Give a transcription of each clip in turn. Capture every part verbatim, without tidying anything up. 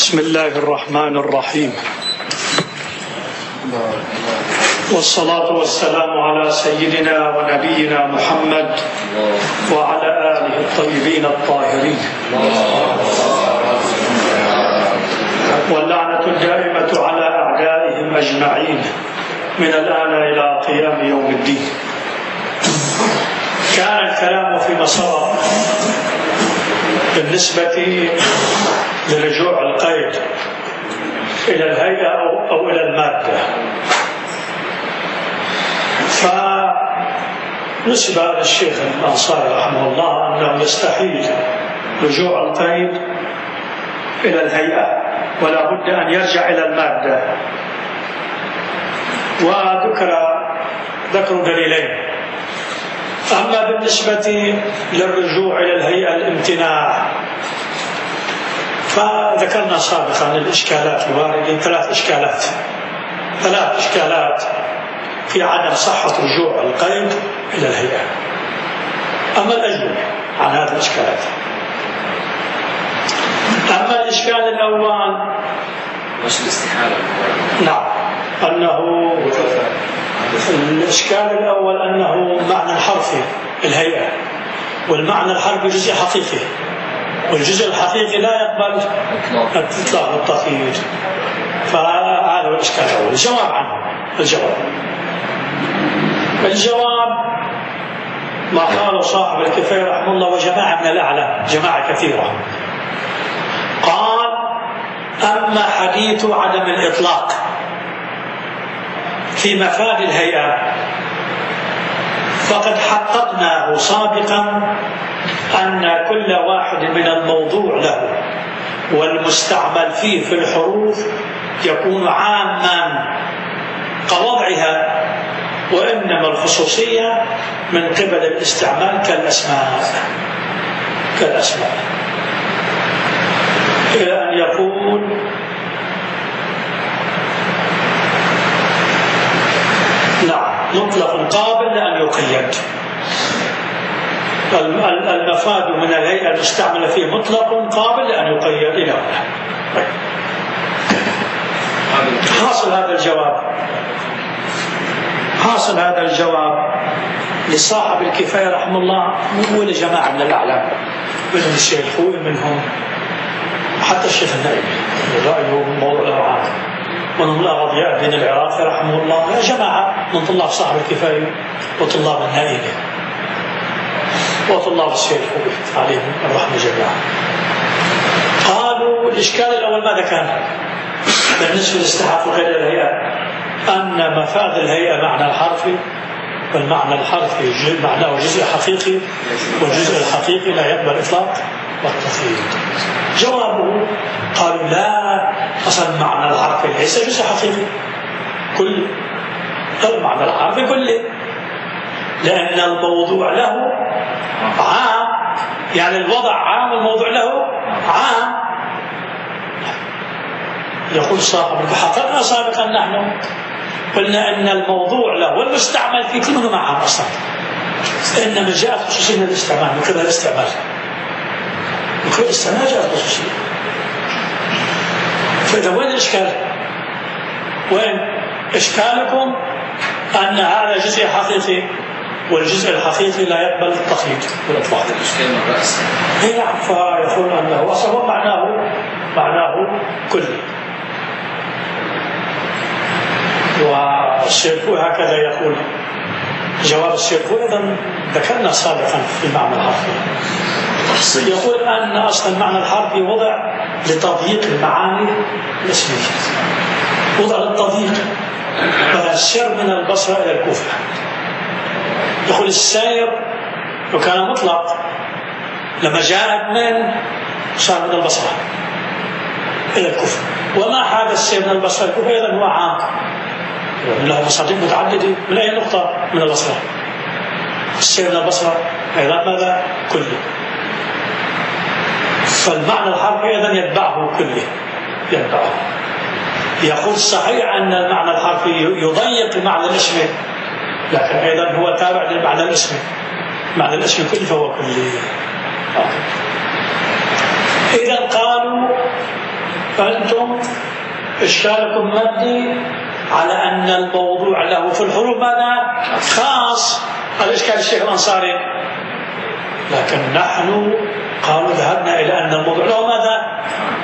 بسم الله الرحمن الرحيم، والصلاة والسلام على سيدنا ونبينا محمد وعلى آله الطيبين الطاهرين، واللعنة الدائمة على أعدائهم أجمعين من الآن إلى قيام يوم الدين. كان الكلام فيما سبق بالنسبة لرجوع القيد إلى الهيئة أو, أو إلى المادة، فنسب للشيخ الأنصاري رحمه الله أنه يستحيل رجوع القيد إلى الهيئة ولا بد أن يرجع إلى المادة، وذكر ذكر دليلين. أما بالنسبة للرجوع إلى الهيئة الامتناع، فذكرنا سابقا الإشكالات الواردة، ثلاث إشكالات ثلاث إشكالات في عدم صحة رجوع القيد إلى الهيئة. أما الأجوبة عن هذه الإشكالات، أما الإشكال الأول وش الاستحالة؟ نعم، أنه الإشكال الأول أنه معنى الحرفي الهيئة، والمعنى الحرفي جزء حقيقي، والجزء الحقيقي لا يقبل الإطلاق والتقييد، فهذا هو الإشكال الأول. الجواب عنه الجواب الجواب ما قاله صاحب الكفاية رحمه الله وجماعة من الأعلام، جماعة كثيرة، قال: أما حديث عدم الإطلاق في مفاد الهيئة فقد حققناه سابقا أن كل واحد من الموضوع له والمستعمل فيه في الحروف يكون عاما كوضعها، وإنما الخصوصية من قبل الاستعمال كالأسماء كالأسماء إلى أن يقول: نعم، مطلق قابل لأن يقيد. المفاد من الهيئة المستعملة فيه مطلق قابل لأن يقيد إلى هنا. حاصل هذا الجواب حاصل هذا الجواب لصاحب الكفاية رحمه الله ولجماعة من الأعلام، منهم الشيخ خوي، منهم حتى الشيخ النائبي رأيه موضوع الأوعاد، منهم الأغضياء بن العراقي رحمه الله، يا جماعة من طلاب صاحب الكفاية وطلاب النائبي وطلاب الشيخ خوي عليهم الرحمة جميعا. قالوا الإشكال الأول ماذا كان بالنسبة لاستحقاق غير الهيئة؟ أن مفاد الهيئة معنى الحرفي، والمعنى الحرفي معناه جزء حقيقي، والجزء الحقيقي لا يقبل إطلاق والتقييد. جوابه قالوا: لا، أصلا معنى الحرفي ليس جزء حقيقي كل المعنى الحرفي كله، لأن الموضوع له عام، يعني الوضع عام والموضوع له عام. يقول صاحب حققنا سابقا نحن قلنا أن الموضوع له والمستعمل فيه كلهم عام أصلا، إنما جاءت خصوصية الاستعمال من قبل الاستعمال من قبل الاستعمال جاءت خصوصية. فإذا وين الإشكال؟ وين إشكالكم؟ أن هذا جزء حقيقي والجزء الحقيقي لا يقبل التقييد والإطلاق. الإشكال من الرأس. هي نعم، فيقول أنه أصلا معناه معناه كلي. والشيخ هكذا يقول. جواب الشيخ أيضا ذكرنا سابقا في المعنى الحرفي، يقول أن أصلا المعنى الحرفي وضع لتضييق المعاني الاسمية، وضع للتضييق، فالسير من البصرة إلى الكوفة. يقول السير لو كان مطلق لما جاءت من صار من البصرة إلى الكوفة، وما حال السير من البصرة إلى الكوفة أيضا هو عام، له مصادر متعددة. من أي نقطة؟ من البصرة. السير من البصرة أيضا ماذا؟ كله. فالمعنى الحرفي أيضا يتبعه كله يتبعه. يقول صحيح أن المعنى الحرفي يضيق المعنى الاسمي، لكن أيضا هو تابع للمعنى الاسمي، معنى الاسم كله فهو كله. إذا قالوا فأنتم إشكالكم مبني على أن الموضوع له في الحروف ماذا؟ خاص. هذا إشكال الشيخ الأنصاري. لكن نحن قالوا ذهبنا إلى أن الموضوع له ماذا؟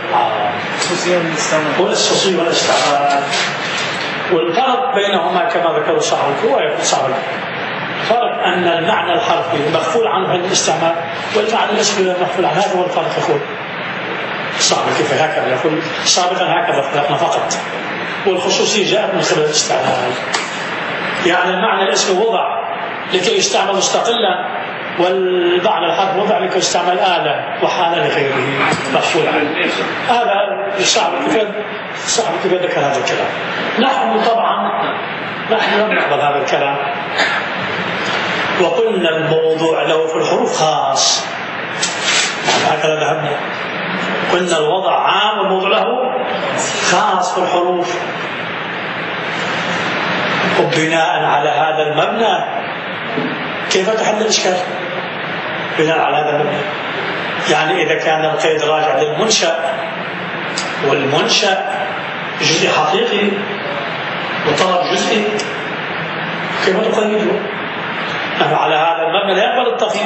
والخصوصية والاستعمال. والفرق بينهما كما ذكر صاحب الكويت صاحب فرق أن المعنى الحرفي مغفول عنه عند الاستعمال والمعنى الاسمي مغفول عنه. هذا هو الفرق. يقول صاحب كيف هكذا يقول سابقا هكذا خلقنا فقط، والخصوصية جاءت من قبل الاستعمال. يعني المعنى الاسمي وضع لكي يستعمل مستقلا، والمعنى الحرف وضع لكي يستعمل آلة وحالة لغيره مغفول عنه. هذا صاحب كيف صاحب كيف ذكر هذا الكلام. نحن طبعا نحن لم نقبل هذا الكلام، وقلنا الموضوع له في الحروف خاص. هكذا ذهبنا، قلنا الوضع عام والموضوع له خاص في الحروف. وبناء على هذا المبنى كيف تحل الإشكال؟ بناء على هذا المبنى يعني إذا كان القيد راجع للمنشأ والمنشأ جزء حقيقي وطلب جزئي، كيف تقيده؟ على هذا المبنى لا يقبل التقييد،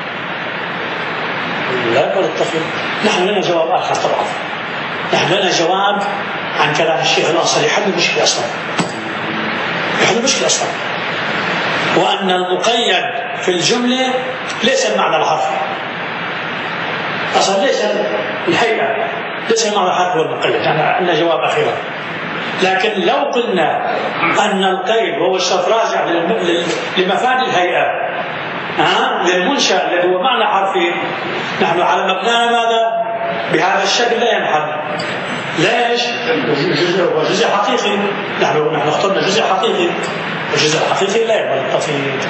لا يقبل التقييد. نحن لنا جواب آخر طبعا. نحن لنا جواب عن كلام الشيخ الأنصاري يحل المشكلة أصلا، يحل المشكلة أصلا. وأن المقيد في الجملة ليس المعنى الحرفي أصلا، ليس الهيئة، ليس المعنى الحرفي والمقيد. يعني عندنا جواب أخيرا. لكن لو قلنا أن القيد وهو الشرط راجع لمفاد الهيئة ها للمنشأ الذي هو معنى حرفي، نحن على مبنانا ماذا؟ بهذا الشكل لا ينحل. ليش؟ هو جزء حقيقي. نحن نحن اخترنا جزء حقيقي، والجزء الحقيقي لا يقبل التقييد.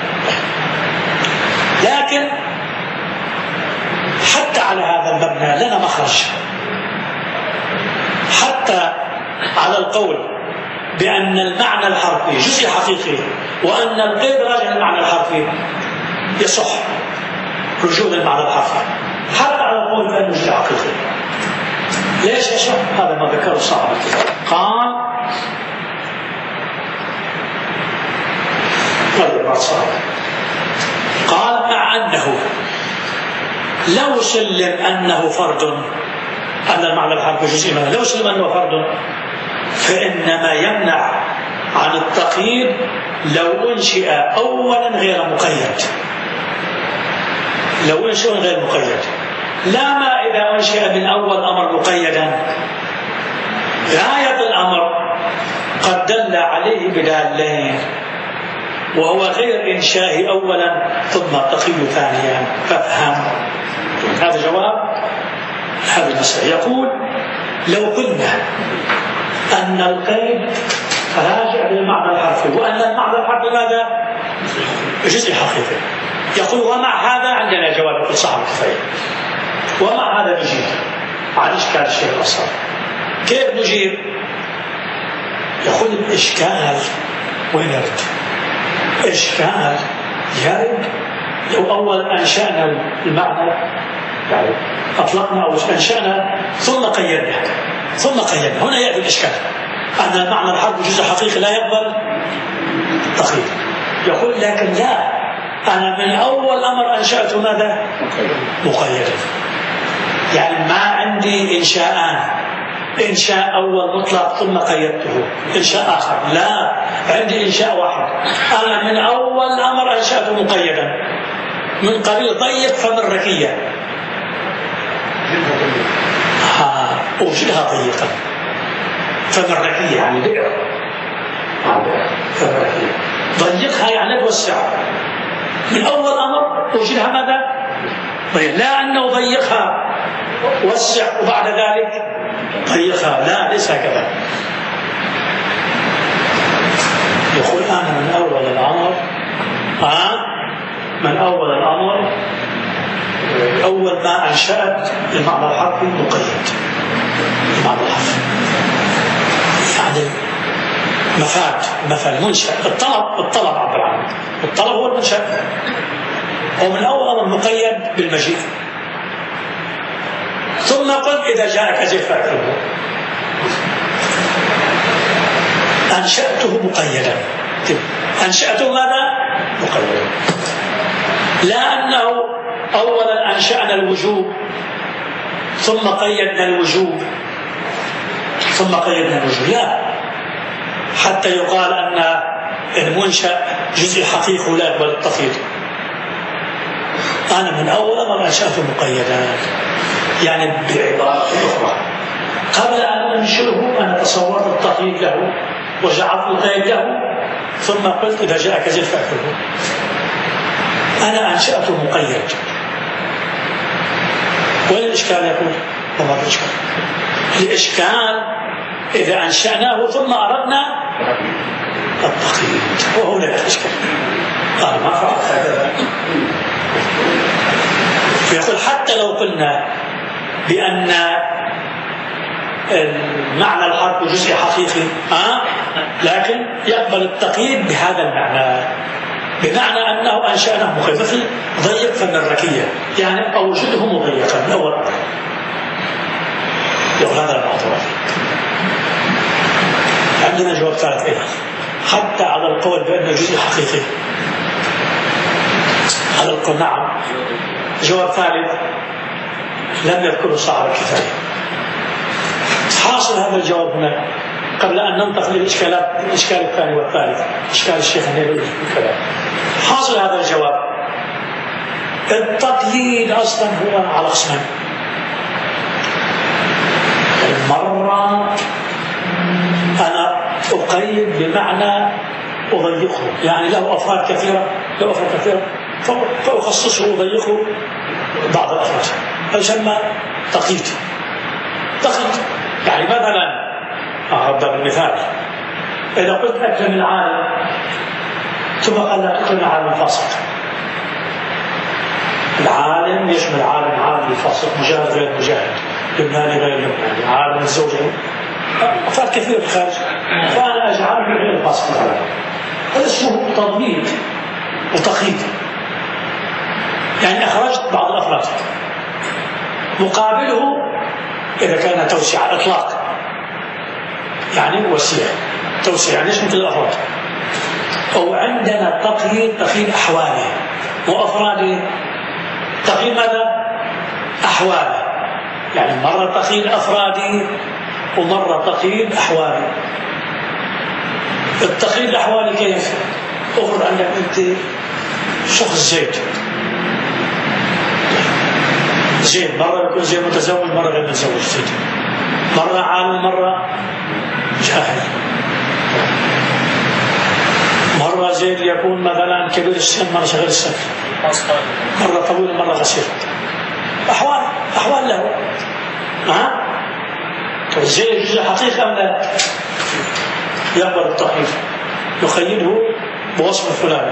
لكن حتى على هذا المبنى لنا مخرج، حتى على القول بأن المعنى الحرفي جزء حقيقي وأن القيد راجع للمعنى الحرفي يصح رجوع للمعنى الحرفي، حتى على القول بأنه جزء حقيقي. ليش يصح؟ هذا ما ذكره صاحب الكتاب. قال قال مع أنه لو سلم أنه فرد، أن المعنى الحرفي جزء منه، لو سلم أنه فرد، فإنما يمنع عن التقييد لو أنشئ أولا غير مقيد. لو أنشئ غير مقيد، لا ما إذا أنشئ من أول أمر مقيدا. غاية الأمر قد دل عليه بدالين، وهو غير إنشاء أولا ثم التقييد ثانيا. فافهم هذا جواب هذا المسألة. يقول لو قلنا أن القيد راجع للمعنى الحرفي وأن المعنى الحرفي ماذا؟ جزء حقيقي. يقول ومع هذا عندنا جواب في صاحب الكفاية. ومع هذا نجيب عن إشكال الشيخ الأنصاري. كيف نجيب؟ يقول الإشكال وين يرد؟ إشكال يرد لو أول أنشأنا المعنى، يعني أطلقنا أو أنشأنا ثم قيدنا ثم قيدنا هنا يأتي الإشكال أن المعنى الحرفي جزء حقيقي لا يقبل التقييد. يقول لكن لا، أنا من أول أمر أنشأت ماذا؟ مقيدا. يعني ما عندي إنشاءان، إنشاء أول مطلق ثم قيدته، إنشاء آخر لا، عندي إنشاء واحد. أنا من أول أمر أنشأته مقيدا من قبيل ضيق فمن ركية، ها أوجدها ضيقا فمن ركية يعني بئر، فمن ركية ضيقها يعني توسعها. من أول أمر أوجدها ماذا؟ ضيق، لا أنه ضيقها وسع وبعد ذلك ضيقها، لا ليس هكذا. يقول أنا من أول الأمر ها من أول الأمر أول ما أنشأت المعنى الحرفي مقيد. المعنى الحرفي يعني مفاد مفاد منشأ. الطلب الطلب عبر عنه، الطلب هو المنشأ، ومن أول أمر مقيد بالمجيء. ثم ثم قل إذا جاءك زيد فأكرمه. أنشأته مقيدا. أنشأته ماذا؟ مقيدا. لا أنه أولا أنشأنا الوجوب ثم قيدنا الوجوب ثم قيدنا الوجوب، لا، حتى يقال أن المنشأ جزء حقيقي ولا يقبل التقييد. أنا من أول مرة أنشأته مقيدا، يعني بعبارة أخرى قبل أن أنشئه أنا تصورت التقييد له وجعلت القيد له ثم قلت إذا جاءك زيد فأكله. أنا أنشأته مقيد. وين الإشكال يقول؟ وما الإشكال؟ الإشكال إذا أنشأناه ثم أردنا التقييد، وهنا الإشكال. قال ما فعل هذا. يقول حتى لو قلنا بأن المعنى الحرف جزء حقيقي آه؟ لكن يقبل التقييد بهذا المعنى، بمعنى أنه أنشأناه مقيد، مثل ضيق فن الركية، يعني أوجده مضيقا من أول مرة. يقول هذا المعذور. عندنا جواب ثالث أيضا حتى على القول بأنه جزء حقيقي، على القول نعم. جواب ثالث لم يذكره صاحب الكفاية. حاصل هذا الجواب هنا قبل أن ننتقل للإشكالات، الإشكال الثاني والثالث، إشكال الشيخ النبوي الكلام. حاصل هذا الجواب التقييد أصلا هو على قسمين. مرة أنا أقيد بمعنى أضيقه، يعني له أفراد كثيرة، له أفراد كثيرة فأخصصه وأضيقه بعض الأفراد، يسمى تقييد. تقييد يعني مثلا أضرب المثال، إذا قلت أكرم العالم ثم قال لا تكرم العالم الفاسق. العالم يشمل عالم عالم الفاسق، مجاهد غير مجاهد، لبناني غير لبناني، عالم الزوجة، أفراد كثير في الخارج، فأنا أجعله غير الفاسق. هذا اسمه تضمين وتقييد، يعني أخرجت بعض الأفراد. مقابله إذا كان توسيع إطلاق، يعني وسيع توسيع، يعني يشمل الأفراد. أو عندنا تقييد تقييد أحواله وأفراده. تقييد ماذا؟ أحواله، يعني مرة تقييد أفرادي ومرة تقييد أحوالي. التقييد الأحوالي كيف؟ أفرض أنك أنت شخص زيد زيد مرة يكون زيد متزوج، مرة غير متزوج زيد، مرة عالم مرة جاهل، مرة زيد يكون مثلا كبير السن مرة صغير السن، مرة طويل مرة قصير. أحوال أحوال له. ها زيد جزء حقيقة أم لا؟ يقبل التقييد، يقيده بوصف الفلاني.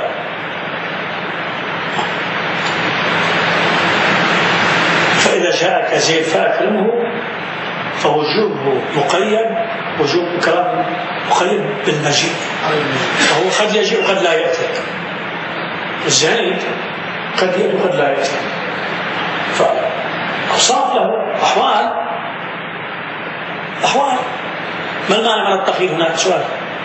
فإذا جاءك زيد فأكرمه فوجوبه مقيد، وجوب الكرام مقيد بالمجيء، وهو قد يجيء وقد لا يأتي. الزيد قد يأتي وقد لا يأتي، فأوصاف له أحوال أحوال. ما المعنى من التقييد هناك؟ سؤال.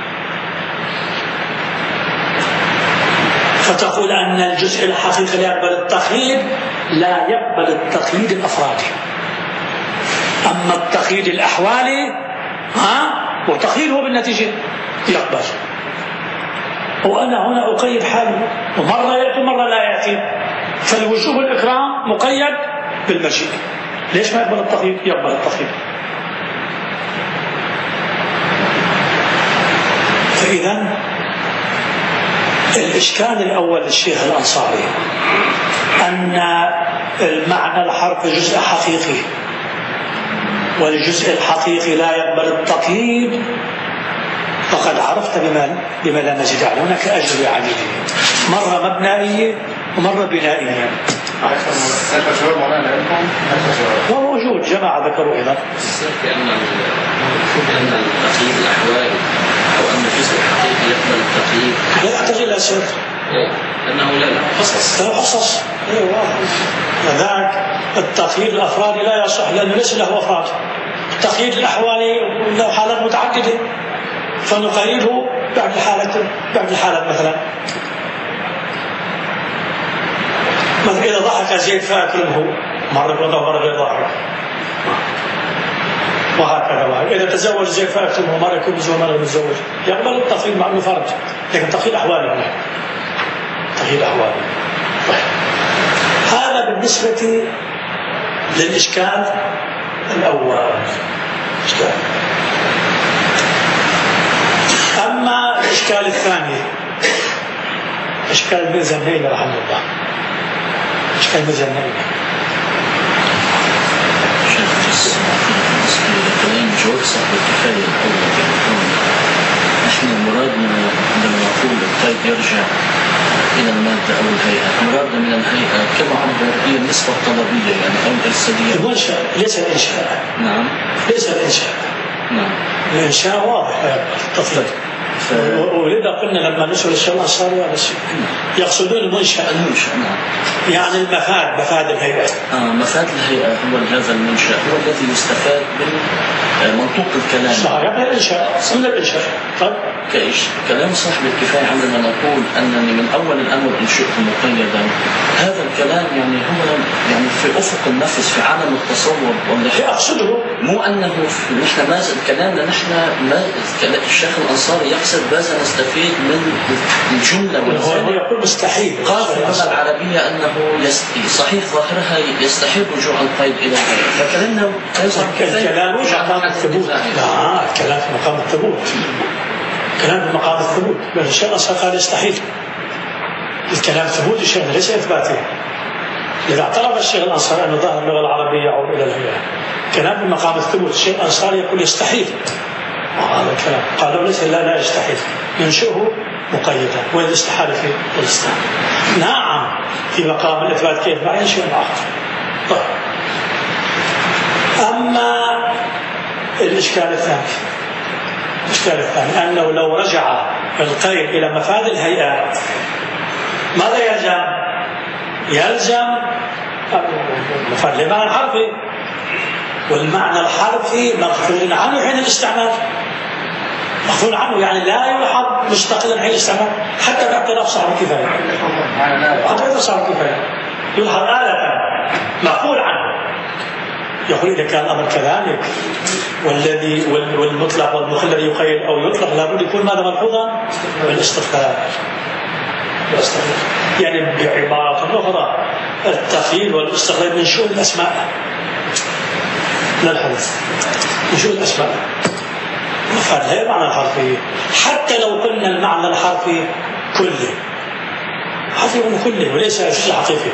فتقول أن الجزء الحقيقي لا يقبل التقييد، لا يقبل التقييد الأفرادي، أما التقييد الأحوالي ها وتقييده بالنتيجة يقبل. وأنا هنا أقيد حاله، ومرة يأتي ومرة لا يأتي، فالوجوب الإكرام مقيد بالمجيء. ليش ما يقبل التقييد؟ يقبل التقييد. فإذا الإشكال الأول للشيخ الأنصاري أن المعنى الحرف جزء حقيقي، والجزء الحقيقي لا يقبل التقييد، فقد عرفت بما, بما لا نزيد عليه. هناك أجل عديدة، مرة مبنائية ومرة بنائية. وموجود جماعة ذكروا أيضا لأن التقييد الأحوالي أو أن الجزء الحقيقي يقبل التقييد لا يحتاج إلى سر، لأنه لا لا حصص لا حصص ذاك التقييد الأفرادي لا يصح لأنه ليس له أفراد. التقييد الأحوالي له حالات متعددة فنقيده بعد الحالة بعد الحالة مثلا مثلا إذا ضحك زيد فأكرمه مرة يقول مرة غير ضاحك وهكذا وهكذا. إذا تزوج زيد فأكرمه مرة يكون متزوج مرة متزوج يقبل التقييد مع أنه فرد لكن تقييد أحوالي هنا تقييد أحوالي. هذا بالنسبة للإشكال الأول. إشكال. أما الإشكال الثاني إشكال المزنين رحمه الله. إشكال المزنين كلام جواب صاحب الكفاية الأول نحن مرادنا عندما نقول القيد يرجع إلى المادة أو الهيئة مرادنا من الهيئة كما عبر هي النسبة الطلبية يعني أو الإرسالية. المنشأ ليس الإنشاء. نعم ليس الإنشاء. نعم الإنشاء واضح التفضيل ف... ولذا قلنا لما نسأل الشيخ الأنصاري هذا الشيء يقصدون المنشأ. المنشأ نعم يعني المفاد مفاد الهيئة. آه مفاد الهيئة هو هذا المنشأ هو الذي يستفاد من منطوق الكلام. صحيح من الإنشاء من الإنشاء. طيب كإيش كلام صاحب الكفاية عندما نقول أنني من أول الأمر إنشئت مقيدا هذا الكلام يعني هو يعني في أفق النفس في عالم التصور والله أقصده مو أنه نحن ما كلامنا نحن ما الشيخ الأنصاري يقصد ماذا نستفيد من الجملة هو يقول مستحيل قال في اللغة العربية أنه يستحيل صحيح ظاهرها يستحيل رجوع القيد إلى الغير فكلامنا الكلام في مقام الثبوت. لا الكلام في مقام الثبوت كلام في مقام الثبوت بل الشيخ الأنصاري قال يستحيل الكلام ثبوت الشيخ ليس إثباته. إذا اعترف الشيخ الأنصاري أن ظاهر اللغة العربية يعود إلى الهيئة كلام في مقام الثبوت الشيخ الأنصاري يقول يستحيل هذا الكلام قالوا ليس لا لا يستحيل ينشئه مقيدا وإذا استحال في الاستحال. نعم في مقام الإثبات كيف ما ينشئ آخر. طيب أما الإشكال الثاني الإشكال الثاني أنه لو رجع القيد إلى مفاد الهيئة ماذا يلزم؟ يلزم مفاد المعنى الحرفي والمعنى الحرفي مغفول عنه حين الاستعمال مغفول عنه يعني لا يلحظ مستقلا حين الاستعمال حتى باعتراف صاحب الكفاية حتى باعتراف صاحب الكفاية يلحظ آلة مغفول عنه. يقول إذا كان الأمر كذلك والذي والمطلق والمخلد يقيد أو يطلق لابد يكون ماذا ملحوظا بالاستقلال يعني بعبارة أخرى التقييد والاستقلال من شؤون الأسماء لا الحدث من شؤون الأسماء مفاد هي معنى الحرفي حتى لو قلنا المعنى الحرفي كله حرفي كله وليس شيء حقيقي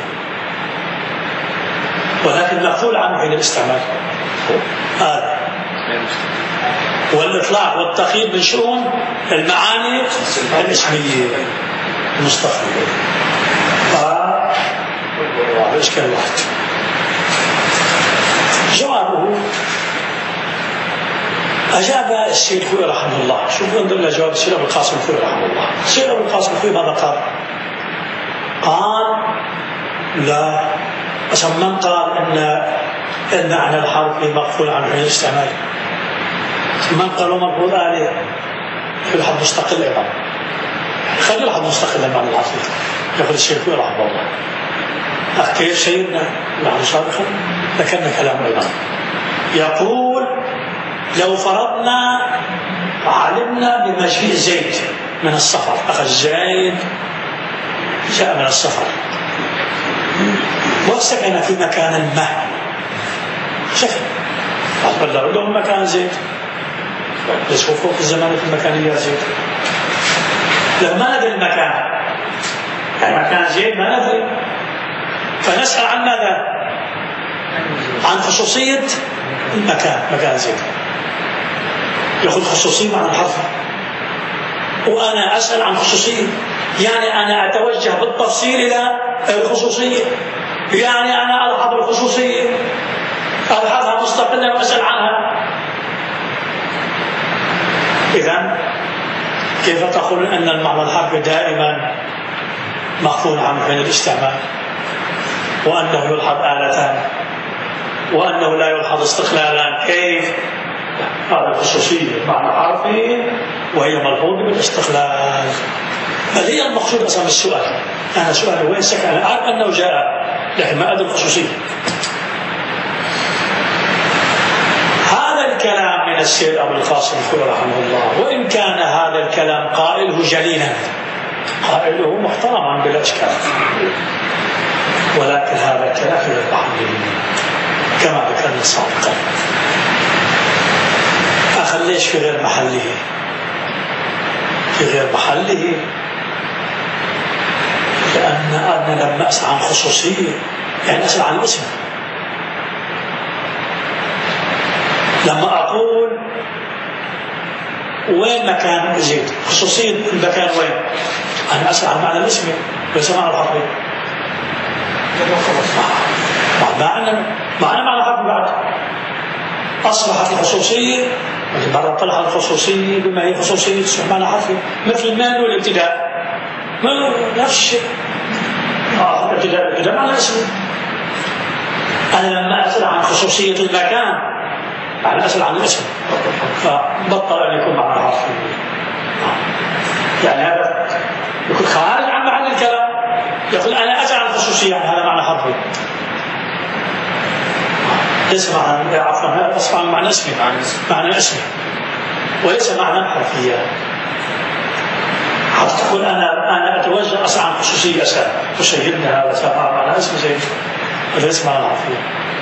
ولكن مغفول عنه حين الاستعمال هذا والإطلاق والتقييد من شؤون المعاني الاسمية المستقبلية. هذا إشكال واحد. جوابه أجاب السيد الخوئي رحمه الله. شوفوا انظر إلى جواب السيد أبو القاسم الخوئي رحمه الله. السيد أبو القاسم الخوئي ماذا قال؟ قال لا أصلا من قال أن المعنى الحرفي مغفول عنه حين الاستعمال من قال ومرفوض آلية يلحظ مستقل أيضا خلي يلحظ مستقل المعنى الحرفي يقول الشيخ رحمه الله. كيف سيدنا نحن سابقا ذكرنا كلام أيضا يقول لو فرضنا علمنا بمجيء زيد من السفر أخذ زيد جاء من السفر وسكن في مكان ما سكن أقبل له مكان زيد يسكن فوق الزمان في المكان يا زيد لما ندري المكان يعني مكان زيد ما ندري فنسأل عن ماذا؟ عن خصوصية المكان مكان زيد يأخذ خصوصية معنى الحرف وأنا أسأل عن خصوصية يعني أنا أتوجه بالتفصيل إلى الخصوصية يعني أنا ألحظ الخصوصية ألحظها مستقلة وأسأل عنها. إذن كيف تقول أن المعنى الحرفي دائما مغفول عنه حين الاستعمال؟ وأنه يلحظ آلتان وأنه لا يلحظ استقلالا. كيف؟ هذا خصوصية معنى حرفي وهي ملحوظة بالاستقلال. بل هي المقصود أصلا السؤال. أنا سؤال وين سكن؟ أنا أعرف أنه جاء لكن ما أدري الخصوصية. هذا الكلام من السيد أبو القاسم الخولي رحمه الله، وإن كان هذا الكلام قائله جليلا قائله محترما بلا إشكال، ولكن هذا الكلام في محله كما ذكرنا سابقا. أخليش في غير محله في غير محله لأن أنا لما أسأل عن خصوصية يعني أسأل عن الاسم. لما أقول وين مكان زيد خصوصية المكان وين، أنا أسأل عن معنى الاسم وليس معنى الحرفي. معنى معنى معنى الحرفي بعد أصبحت الخصوصية مرة طلع الخصوصية بما هي خصوصية تصبح معنى حرفي، مثل المال والابتداء نفس الشيء. آه الابتداء الابتداء معنى اسم. أنا لما أسأل عن خصوصية المكان يعني أسأل عن الاسم، فبطل أن يكون معنى حرفي. يعني هذا يكون خارج عن معنى الكلام. يقول أنا أسأل عن خصوصية يعني هذا معنى حرفي، ليس معنى عفوا هذا أصبح معنى اسمي معنى اسمي وليس معنى حرفية. حتى تقول أنا أنا أتوجه أسأل عن خصوصية أسأل وسيدنا هذا سمع معنى اسمي زي وليس معنى حرفية.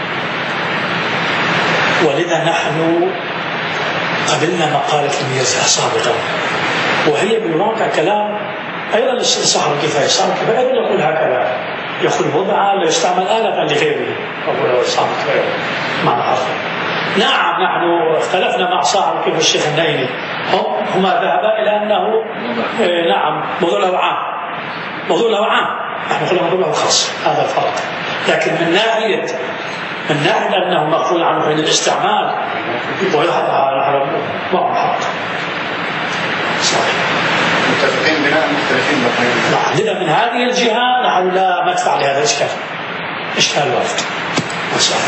ولذا نحن قبلنا مقالة الميرزا سابقا، وهي بالواقع كلام أيضا لصاحب الكفاية. صاحب الكفاية أيضا يقول هكذا، يقول وضع لا يستعمل آلة لغيره أو صاحب الكفاية معنى حرفي. نعم نحن اختلفنا مع صاحب الكفاية الشيخ النيني، هما ذهبا إلى أنه إيه نعم موضوع له عام موضوع له عام نحن قلنا موضوع له خاص. هذا الفرق. لكن من ناحية من ناحية أنه مأخوذ عنه حين الاستعمال ويحضر نحن ما حق صحيح متفقين بناء مختلفين بقى. لذا من هذه الجهة نحن لا مدفع لهذا الإشكال إشكال وارد مسألة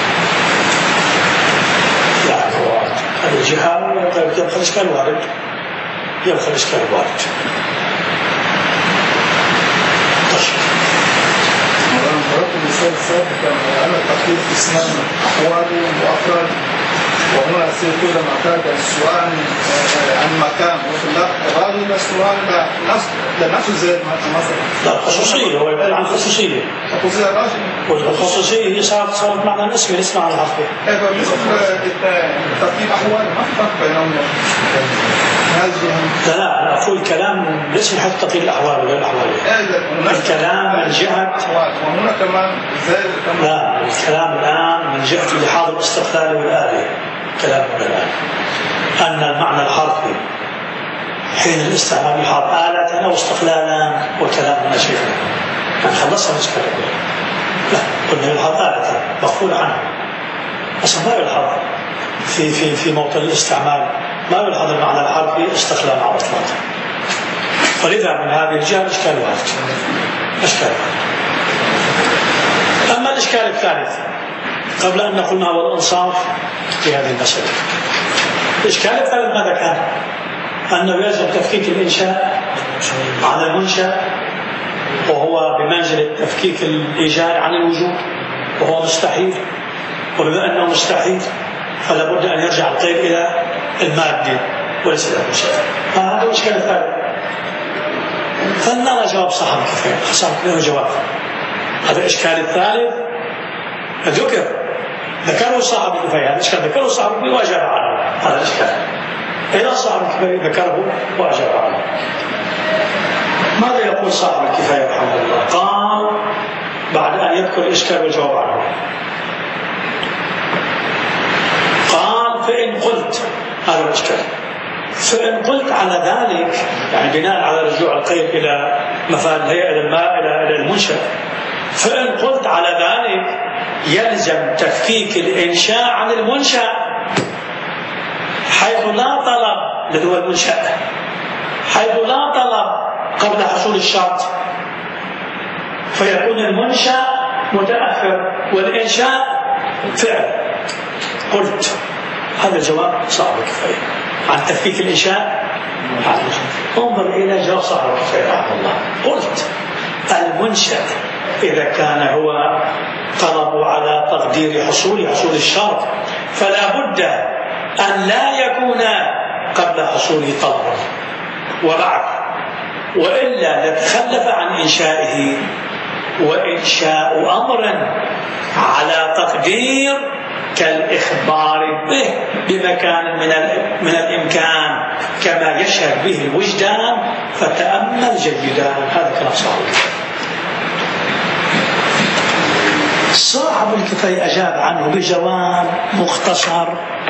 لا هو وارد. هذه الجهة يبقى الإشكال وارد يبقى الإشكال وارد. ضربت المثال السابق أنا تقليد اسمان أحوالي وأفراد، وهنا سيكون معتاد السؤال عن مكان وفي الأفراد السؤال لنفس زي مثلا. لا خصوصية هو يقول عن خصوصية. خصوصية راجل. والخصوصية هي صارت صارت معنى الاسم ليس معنى الحرفي. إيه فمثل تقليد أحوال ما في فرق بينهم. لا لا أنا أقول الكلام ليس من حيث تقليد الأحوال ولا الأحوال. الكلام من جهة وهنا كمان زي لا الكلام الآن من جهة اللحاظ الاستقلالي والآلي. كلامنا الآن أن المعنى الحرفي حين الاستعمال يحاط آلة أو استقلالا وكلامنا شيئا يعني خلصنا الإشكال. لا قلنا يلحظ آلة مغفولة عنه أصلا ما يلحظ في في في موطن الاستعمال ما يلحظ المعنى الحرفي استقلال على الإطلاق. فلذا من هذه الجهة إشكال وارد إشكال وارد. أما الإشكال الثالث قبل أن نقول ما هو الإنصاف في هذه المسألة. الإشكال الثالث ماذا كان؟ أنه يجب تفكيك الإنشاء عن المنشأ وهو بمنزلة تفكيك الإيجاد عن الوجود وهو مستحيل، وبما أنه مستحيل فلا بد أن يرجع القيد إلى المادة وليس إلى المنشأ. هذا هو الإشكال الثالث. فلنرى جواب صاحب الكفاية. صاحب الكفاية جواب هذا الإشكال الثالث ذكر ذكره صاحب الكفاية. هذا الإشكال ذكره صاحب الكفاية وأجاب عنه. هذا الإشكال إذا صاحب الكفاية ذكره وأجاب عنه. ماذا يقول صاحب الكفاية رحمه الله؟ قال بعد أن يذكر الإشكال والجواب عنه قال فإن قلت هذا الإشكال فإن قلت على ذلك يعني بناء على رجوع القيد إلى مفاد الهيئة إلى الماء إلى المنشأ، فإن قلت على ذلك يلزم تفكيك الإنشاء عن المنشأ حيث لا طلب الذي هو المنشأ حيث لا طلب قبل حصول الشرط، فيكون المنشأ متأخر والإنشاء فعل. قلت هذا الجواب صعب كفاية عن تفكيك الإنشاء. انظر إلى جواب صاحب الكفاية رحمه الله. قلت المنشأ إذا كان هو طلب على تقدير حصول حصول الشرط فلا بد أن لا يكون قبل حصول طلب وبعد، وإلا نتخلف عن إنشائه. وإنشاء أمر على تقدير كالإخبار به بمكان من من الإمكان كما يشهد به الوجدان فتأمل جيدا. هذا كلام صحيح. صاحب الكفاية أجاب عنه بجواب مختصر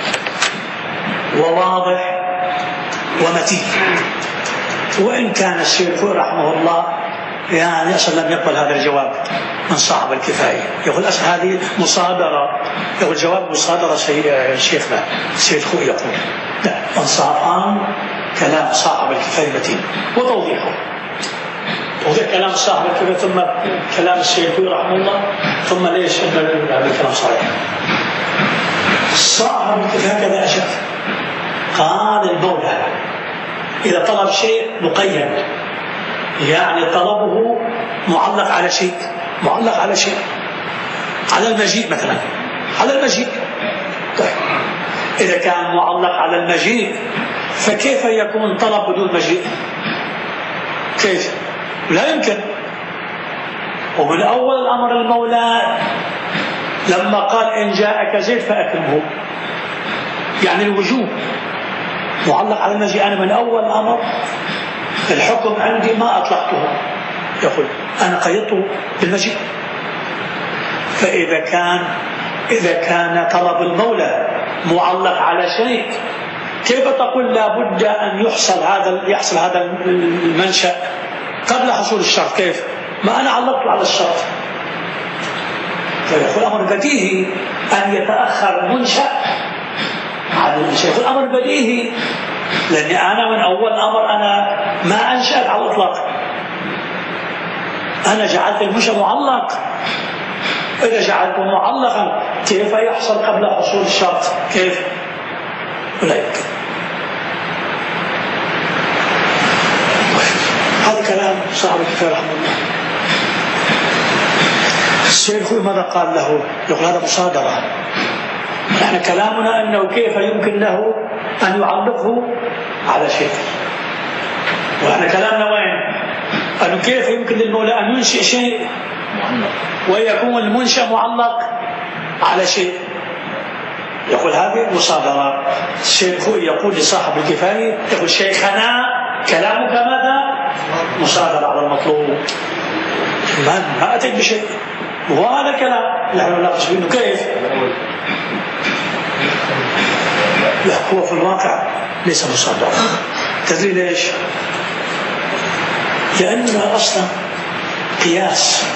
وواضح ومتين، وإن كان الشيخ رحمه الله يعني أصلا لم يقبل هذا الجواب من صاحب الكفاية. يقول أصلا هذه مصادرة، يقول جواب مصادرة شيخنا الشيخ خوي يقول لا، انصافان كلام صاحب الكفاية متين وتوضيحه، توضيح كلام صاحب الكفاية ثم كلام الشيخ خوي رحمه الله ثم ليش هذا الكلام صحيح. صاحب الكفاية كذا أجاب قال المولى إذا طلب شيء مقيد، يعني طلبه معلق على شيء، معلق على شيء، على المجيء مثلا، على المجيء. طيب إذا كان معلق على المجيء فكيف يكون طلب بدون مجيء؟ كيف؟ لا يمكن. ومن أول الأمر المولى لما قال إن جاءك زيد فأكرمه، يعني الوجوب معلق على المجيء. أنا من أول الأمر الحكم عندي ما أطلقته، يقول أنا قيدته بالمجيء. فإذا كان إذا كان طلب المولى معلق على شيء كيف تقول لا بد أن يحصل هذا يحصل هذا المنشأ قبل حصول الشرط؟ كيف؟ ما أنا علقت على الشرط. فيقول أمر بديهي أن يتأخر المنشأ عن الشيء. يقول أمر بديهي لأني أنا من أول أمر أنا ما أنشأت على الإطلاق، أنا جعلت المنشأ معلق. إذا جعلته معلقا كيف يحصل قبل حصول الشرط؟ كيف؟ لا يمكن. هذا كلام صاحب الكفاية رحمه الله. الشيخ ماذا قال له؟ يقول هذا مصادرة. نحن كلامنا أنه كيف يمكن له أن يعلقه على شيء، وإحنا كلامنا وين؟ أنه كيف يمكن للمولى أن ينشئ شيء ويكون المنشأ معلق على شيء. يقول هذه مصادرة. الشيخ يقول لصاحب الكفاية يقول شيخنا كلامك ماذا؟ مصادرة على المطلوب. ما ما أتيت بشيء وهذا كلام نحن نناقش منه كيف؟ لا، هو في الواقع ليس مصادرة. تدري ليش؟ لأنه أصلا قياس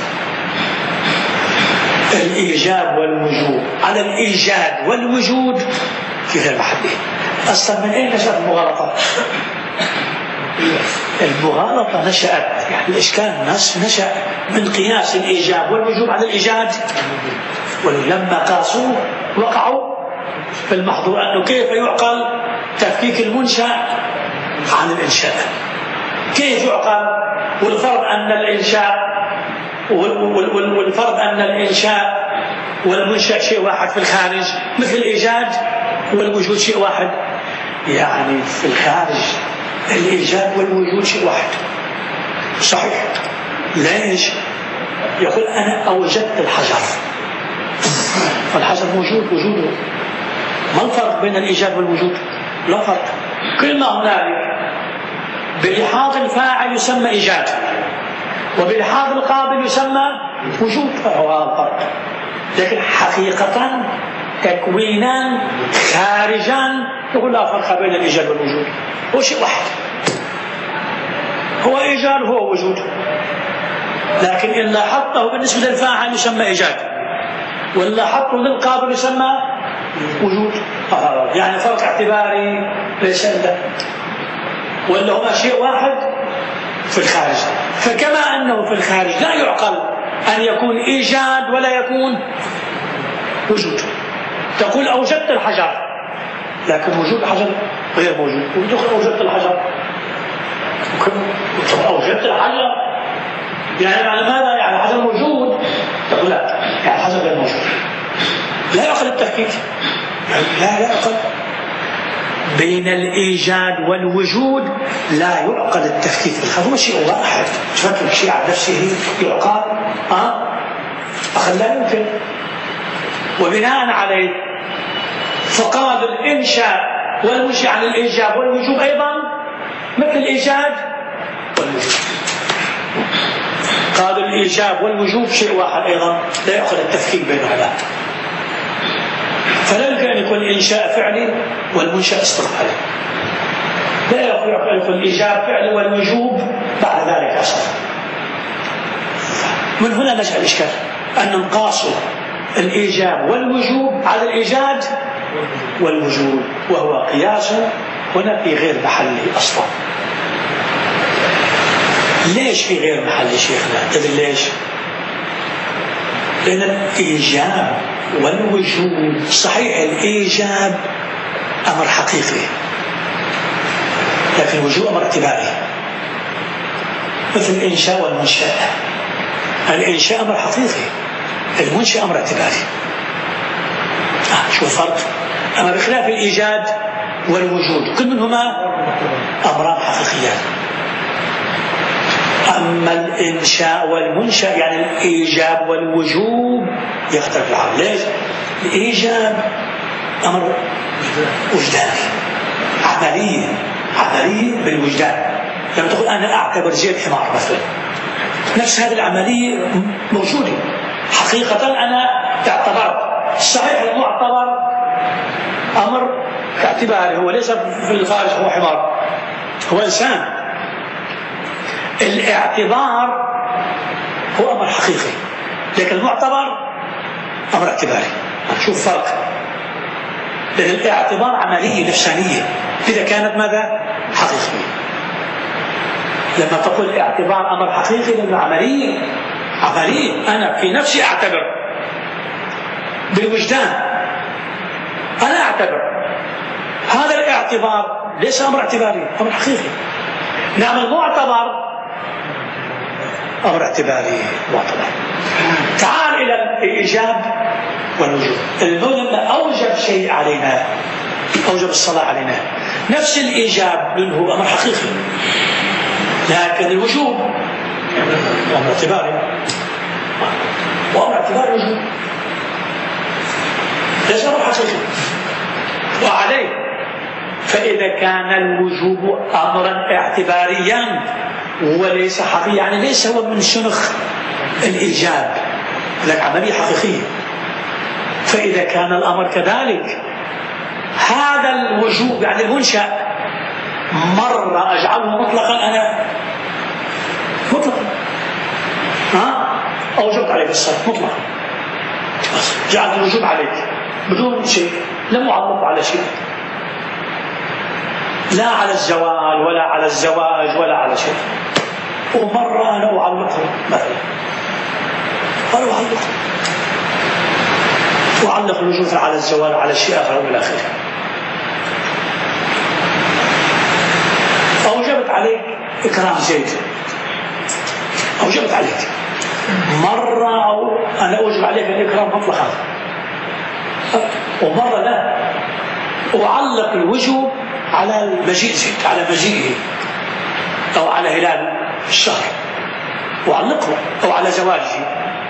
الإيجاب والوجود على الإيجاد والوجود في غير محله. أصلا من أين نشأت المغالطة؟ المغالطة نشأت يعني الإشكال نشأ من قياس الإيجاب والوجوب على الإيجاد، ولما قاسوه وقعوا في المحظور أنه كيف يعقل تفكيك المنشأ عن الإنشاء، كيف يعقل؟ والفرض أن الإنشاء والفرض أن الإنشاء والمنشأ شيء واحد في الخارج مثل الإيجاد والوجود شيء واحد. يعني في الخارج الإيجاد والوجود شيء واحد صحيح. ليش؟ يقول أنا أوجدت الحجر فالحجر موجود وجوده. ما الفرق بين الإيجاد والوجود؟ لا فرق. كل ما هنالك بلحاظ الفاعل يسمى إيجاد وبلحاظ القابل يسمى وجود، فهو الفرق. لكن حقيقة تكوينا خارجا يقول لا فرق بين الإيجاد والوجود، هو شيء واحد، هو إيجاد هو وجود. لكن إن لاحظته بالنسبة للفاعل يسمى إيجاد وإن لاحظته للقابل يسمى وجود. يعني فرق اعتباري ليس عنده، وإلا هما شيء واحد في الخارج. فكما أنه في الخارج لا يعقل أن يكون إيجاد ولا يكون وجود. تقول أوجدت الحجر، لكن وجود الحجر غير موجود. أوجدت الحجر، أوجدت الحجر يعني معنى ماذا؟ يعني الحجر موجود. تقول لا، يعني الحجر غير موجود. لا يعقل التفكيك، يعني لا لا يعقل. بين الإيجاد والوجود لا يعقل التفكيك. هذا شيء واحد. تفكر شيء عن نفسه يعقل؟ أه؟ أخذ لا يمكن. وبناء عليه فقال الإنشاء والمنشأ عن الإيجاب والوجوب أيضا مثل الإيجاد والوجوب. قالوا الإيجاب والوجوب شيء واحد أيضا، لا يأخذ التفكيك بينهما. فلا يمكن أن يكون الإنشاء فعلي والمنشأ استقبالي. لا يمكن أن يكون الإيجاب فعلي والوجوب بعد ذلك أصلا. من هنا نشأ الإشكال أن نقاس الإيجاب والوجوب على الإيجاد والوجوب، وهو قياس هنا في غير محله أصلا. ليش في غير محل شيخنا؟ تدري ليش؟ لأن الإيجاب والوجوب صحيح الإيجاب أمر حقيقي، لكن الوجوب أمر اعتباري، مثل الإنشاء والمنشأ. الإنشاء أمر حقيقي، المنشأ أمر اعتباري. آه شو الفرق؟ أما بخلاف الإيجاد والوجود كل منهما أمران حقيقيان. أما الإنشاء والمنشأ يعني الإيجاب والوجوب يختلف العام. ليش؟ الإيجاب أمر وجداني عملي عملي بالوجدان. لما تقول أنا أعتبر زيد حمار مثلا، نفس هذه العملية موجودة حقيقة. أنا اعتبرت صحيح المعتبر أمر اعتباري، هو ليس في الخارج هو حمار، هو إنسان. الاعتبار هو أمر حقيقي، لكن المعتبر أمر اعتباري. شوف فرق، لأن الاعتبار عملية نفسانية إذا كانت ماذا؟ حقيقية. لما تقول الاعتبار أمر حقيقي لأنه عملية عملية، أنا في نفسي أعتبر بالوجدان، أنا أعتبر. هذا الاعتبار ليس أمر اعتباري، أمر حقيقي. نعم المعتبر أمر اعتباري معتبر. تعال إلى الإيجاب والوجوب. المولى لما أوجب شيء علينا، أوجب الصلاة علينا، نفس الإيجاب منه أمر حقيقي، لكن الوجوب أمر اعتباري، وأمر اعتباري وجوب ليس أمر حقيقي. وعليه فإذا كان الوجوب أمرا اعتباريا وليس حقيقي، يعني ليس هو من شنخ الإيجاب لك عملية حقيقية، فإذا كان الأمر كذلك هذا الوجوب يعني المنشأ مرة أجعله مطلقا، أنا مطلقا ها أوجبت عليك الصلاة مطلقا، جعلت الوجوب عليك بدون شيء، لم أعرف على شيء، لا على الزواج ولا على الزواج ولا على شيء. ومرة أنا أعلقه مثلا، أنا أعلقه وعلق الوجوب على الزواج على شيء آخر وإلى آخره. أوجبت عليك إكرام زيد، أوجبت عليك مرة، أو أنا أوجب عليك الإكرام مطلقا، ومرة لا أعلق الوجوب على المجيء زيد، على مجيئه، أو على هلال الشهر وعلقه، أو على زواجه.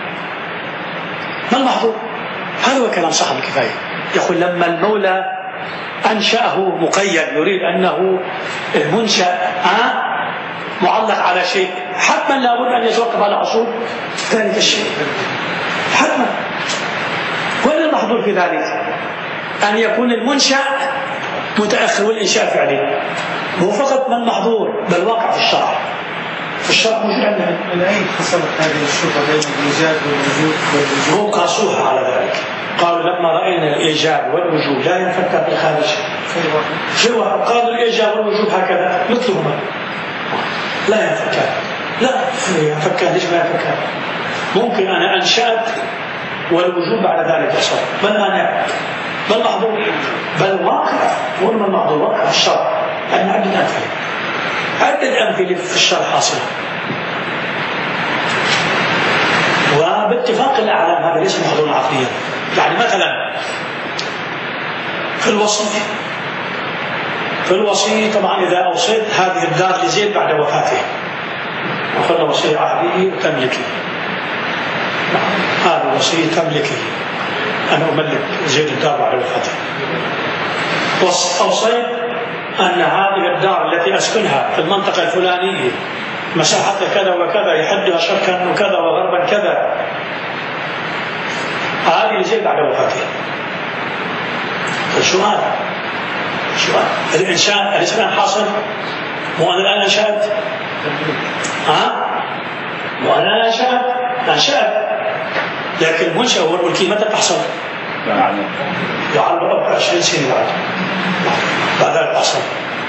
ما المحظور؟ هذا هو كلام صاحب الكفاية. يقول لما المولى أنشأه مقيد يريد أنه المنشأ أه؟ معلق على شيء، حتما لا بد أن يتوقف على حصول ذلك الشيء، حتما. وين المحظور في ذلك؟ أن يكون المنشأ متأخر والإنشاء فعلي، مو فقط ما المحظور بل واقع في الشرع. في الشرع موجود عندنا. من أين حصلت هذه الشبهة بين الإيجاب والوجود والوجود؟ هم قاسوها على ذلك، قالوا لما رأينا الإيجاب والوجود لا ينفك بالخارج، شو قالوا الإيجاب والوجود هكذا مثلهما لا ينفكان، لا ينفكان. ليش ما ينفكان؟ ممكن أنا أنشأت والوجوب بعد ذلك يحصل، ما المانع؟ ما المحظور؟ بل واقع، مو ما المحظور، واقع الشرع. لأن عدة أمثلة عدة أمثلة في الشرع حاصلة، وباتفاق الأعلام هذا ليس محظورا عقليا. يعني مثلا في الوصي، في الوصي طبعا إذا أوصيت هذه الدار لزيد بعد وفاته وقلنا وصي عهده تملكي، هذا وصي تملكي، أنا أملك زيد الدار بعد وفاته. أوصيت أن هذه الدار التي أسكنها في المنطقة الفلانية مساحتها كذا وكذا، يحدها شركا وكذا وغربا كذا، هذه لزيد بعد وفاته. السؤال سؤال الإنشاء أليس الآن حاصل؟ مو أنا الآن أنشأت؟ ها؟ مو أنا أنشأت؟ أنشأت، لكن المنشأ والملكية متى تحصل؟ لعل ربع عشرين سنة بعد بعد ذلك تحصل.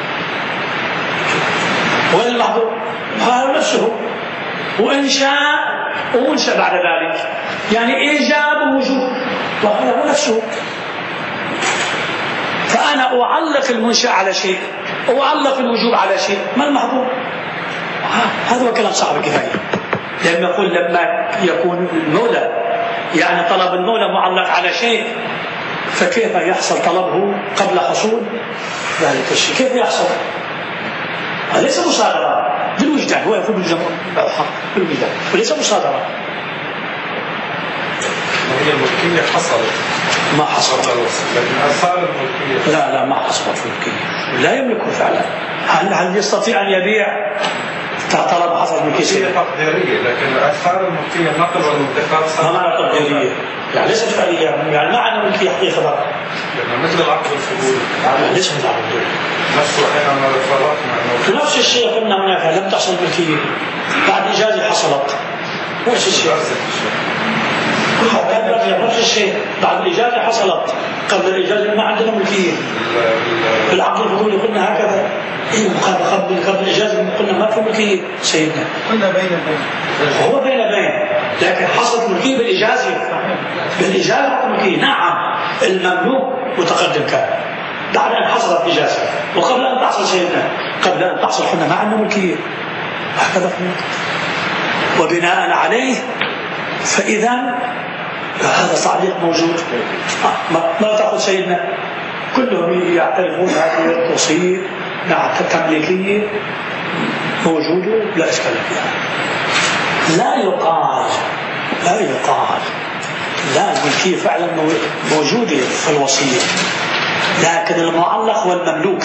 وين المحظور؟ هذا نفسه، وإنشاء ومنشأ بعد ذلك، يعني إيجاب ووجود، وهذا هو نفسه. فأنا أعلق المنشأ على شيء، أعلق الوجوب على شيء، ما المحظور؟ هذا هو كلام صعب كفاية. لما يقول لما يكون المولى يعني طلب المولى معلق على شيء، فكيف يحصل طلبه قبل حصول ذلك الشيء؟ كيف يحصل؟ هذا ليس مصادرة بالوجدان، هو يقول بالوجدان وليس مصادرة. هي الملكية حصلت، ما حصلت، لكن أثار الملكية لا لا ما حصلت الملكية، لا يملكه فعلا. هل هل يستطيع أن يبيع طلب حصل ملكية؟ هي تقديرية، لكن أثار الملكية النقل والانتقال ما معنى تقديرية؟ يعني ليست فعلية، يعني ما عندنا ملكية حقيقة بقى. لأنه مثل العقد الفضولي، يعني ليس مثل العقد الفضولي نفسه حينما فرقنا نفس الشيء قلنا هناك لم تحصل ملكية بعد إجازة حصلت، نفس الشيء. نفس الشيء بعد الإجازة حصلت، قبل الإجازة ما عندنا ملكية. بالعقد الفضولي قلنا هكذا، قبل قبل قبل الإجازة قلنا ما في ملكية سيدنا، قلنا بين بين هو بين بين، لكن حصلت ملكية بالإجازة، بالإجازة ملكية. نعم المملوك متقدم كان بعد أن حصلت إجازة، وقبل أن تحصل سيدنا، قبل أن تحصل حنا ما عندنا ملكية، هكذا. وبناء عليه فإذا هذا تعليق موجود. ما تقول سيدنا؟ كلهم يعترفون هذه التوصيل مع التمليكية موجودة، لا إشكال فيها. لا يقال لا يقال لا، الملكية فعلا موجودة في الوصية، لكن المعلق والمملوك،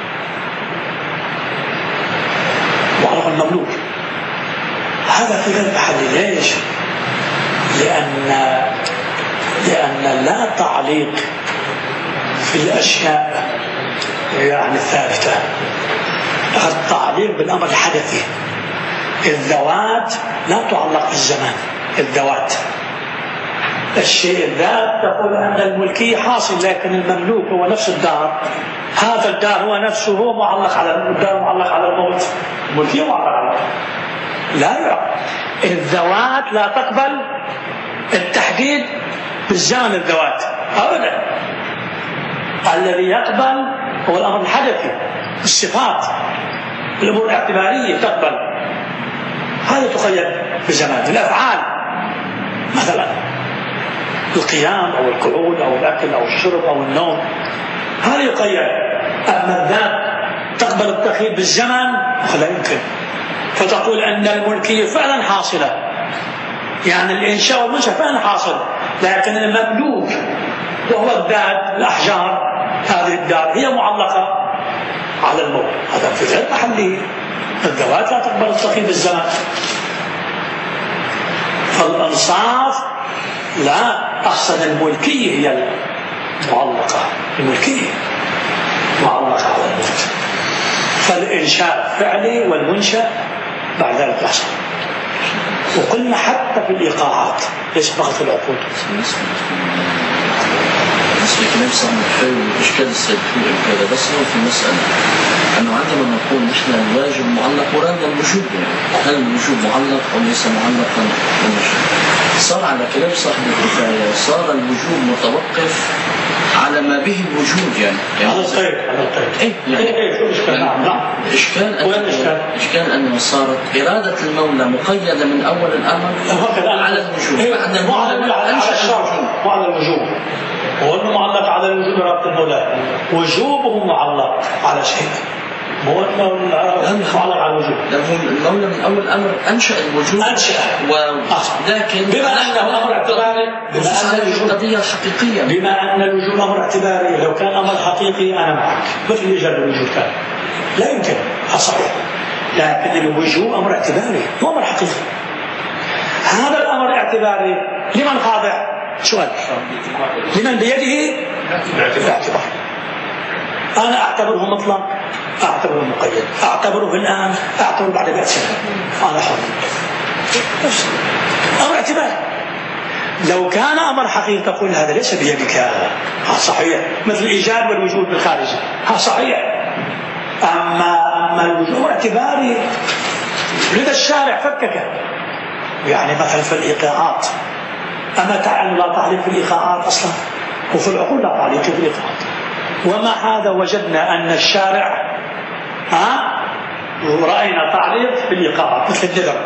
معلق المملوك هذا في غير محل. ليش؟ لأن لأن لا تعليق في الأشياء يعني الثابتة، التعليق بالأمر الحدثي. الذوات لا تعلق في الزمان، الذوات الشيء الذات تقول أن الملكية حاصل، لكن المملوك هو نفس الدار، هذا الدار هو نفسه هو معلق على الدار، معلق على الموت، الملكية معلق على الموت. لا يعلق. الذوات لا تقبل التحديد بالزمن، الذوات أبدا. الذي يقبل هو الأمر الحدثي، الصفات، الأمور الاعتبارية تقبل، هذا تقيد بالزمان. الأفعال مثلا القيام أو القعود أو الأكل أو الشرب أو النوم، هذا يقيد. أما الذات تقبل التقييد بالزمن فلا يمكن. فتقول أن الملكية فعلا حاصلة، يعني الإنشاء والمنشأ فعلا حاصل، لكن المملوك وهو الذات، الأحجار، هذه الدار هي معلقة على الموت، هذا في غير محله. الذوات لا تقبل التقييد بالزمن. فالأنصاف لا، أحسن الملكية هي المعلقة، الملكية معلقة على الموت. فالإنشاء فعلي والمنشأ بعد ذلك يحصل. وقلنا حتى في الإيقاعات ليس فقط في العقود. بالنسبة لكلام صاحب الحلم إشكال السيد كذا، بس هو في مسألة أنه عندما نقول نحن الواجب معلق مرادنا الوجوب، يعني هل الوجوب معلق أو ليس معلقا بالوجوب؟ صار على كلام صاحب الكفاية صار الوجوب متوقف على ما به الوجود، يعني على القيد على القيد إيه يعني إيه إيه الإشكال نعم نعم إشكال وين الإشكال؟ إشكال أنه صارت إرادة المولى مقيدة من أول الأمر على الوجوب. إيه بعد مو على المولى على أنشأ الشرط مو على الوجوب، هو انه معلق على الوجوب إرادة المولى، وجوبه معلق على شيء، مو انه معلق على الوجوب. المولى من اول الامر انشا الوجوب انشا ولكن بما انه امر اعتباري، بما ان الوجوب قضيه حقيقيه، بما ان الوجوب امر اعتباري، لو كان امر حقيقي انا معك مثل ايجاد الوجوب كان لا يمكن صحيح، لكن الوجوب امر اعتباري مو امر حقيقي. هذا الامر اعتباري لمن خاضع؟ سؤال لمن بيده الاعتبار. أنا أعتبره مطلق، أعتبره مقيد، أعتبره الآن، أعتبره بعد مئة سنة، أنا حر. أمر اعتبار. لو كان أمر حقيقي تقول هذا ليس بيدك، ها صحيح، مثل الإيجاد والوجود بالخارج، ها صحيح. أما أما الوجود اعتباري، لذا الشارع فكك، يعني مثلا في الإيقاعات، أما تعلم لا تعليق في الإيقاعات أصلا، وفي العقول لا تعليق في الإيقاعات. ومع هذا وجدنا أن الشارع ها ورأينا تعليق في الإيقاعات مثل النذر.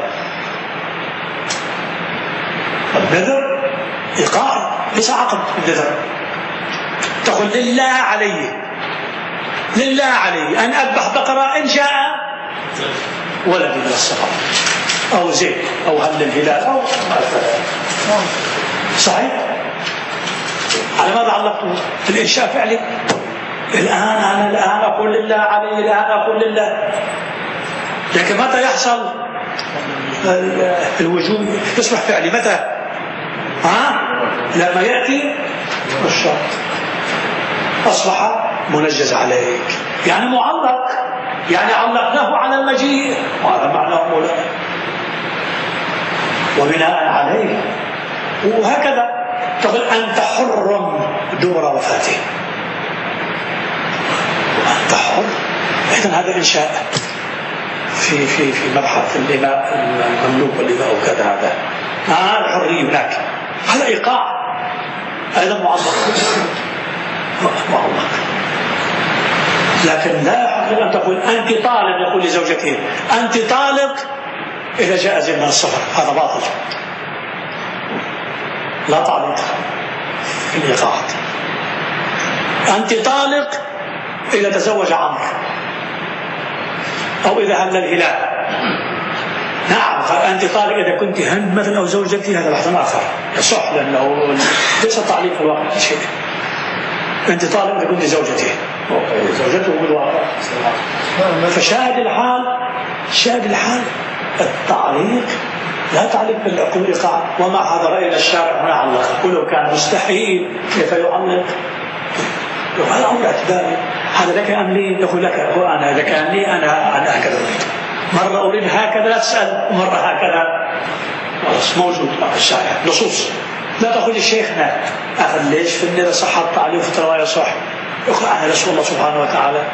النذر إيقاع ليس عقد. النذر تقول لله علي، لله علي أن أذبح بقرة إن جاء ولد من الصغار أو زيد أو هل الهلال أو صحيح. على ماذا علقته؟ في الإنشاء فعلي. الآن أنا الآن أقول لله علي، الآن أقول لله، لكن متى يحصل الوجوب يصبح فعلي؟ متى؟ ها؟ لما يأتي الشرط أصبح منجز عليك، يعني معلق، يعني علقناه على المجيء، وهذا معناه مولانا. وبناء عليه وهكذا تقول أنت حر دور وفاته، أنت حر. إذن هذا إنشاء في في في مبحث الإماء المملوك والإماء وكذا، هذا آه الحرية هناك، هذا إيقاع أيضا معلق معلق. لكن لا يحق أن تقول أنت طالب، يقول لزوجته أنت طالق إذا جاء زيد من السفر، هذا باطل، لا تعليق في الإيقاعات. أنت طالق إذا تزوج عمرو أو إذا هل الهلال، نعم. فأنت طالق إذا كنت هند مثلا أو زوجتي، هذا بحث آخر يصح، لأنه ليس تعليق الواقع شيء. أنت طالق إذا كنت زوجتي، زوجته بالواقع. فشاهد الحال، شاهد الحال التعليق لا تعليق بالعقول الإيقاع. ومع هذا رأينا الشارع هنا علق، ولو كان مستحيل كيف يعلق؟ هذا أمر اعتباري، هذا لك أم لي؟ يقول لك هو أنا، إذا كان لي أنا أنا هكذا أريد، مرة أريد هكذا لا تسأل، ومرة هكذا خلاص موجود مع الشارع نصوص. لا تقول لشيخنا أخذ ليش في النذر صح التعليق في الرواية صح؟ يقول أنا رسول الله سبحانه وتعالى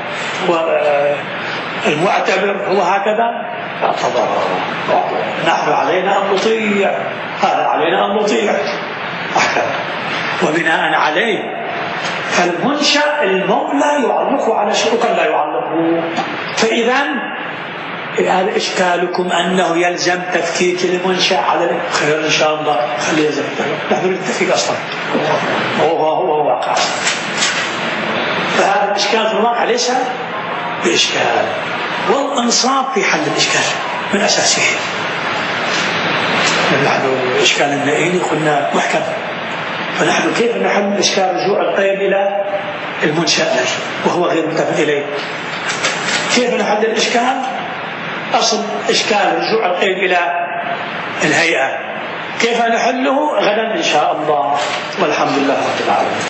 والمعتبر هو هكذا. اعتبر نحن علينا أن نطيع، هذا علينا أن نطيع أحكام. وبناء عليه فالمنشأ المولى يعلق على شيء وقد لا يعلقه. فإذا هذا إشكالكم أنه يلزم تفكيك المنشأ على خير إن شاء الله، خليه يلزم. نحن نريد التفكيك أصلا، هو هو واقع. فهذا الإشكال في الواقع ليس بإشكال، والإنصاف في حل الإشكال من أساسه. نحن إشكال النائين قلنا محكم، فنحن كيف نحل إشكال رجوع القيد إلى المنشأ وهو غير متفق إليه؟ كيف نحل الإشكال؟ أصل إشكال رجوع القيد إلى الهيئة كيف نحله غدا إن شاء الله، والحمد لله رب العالمين.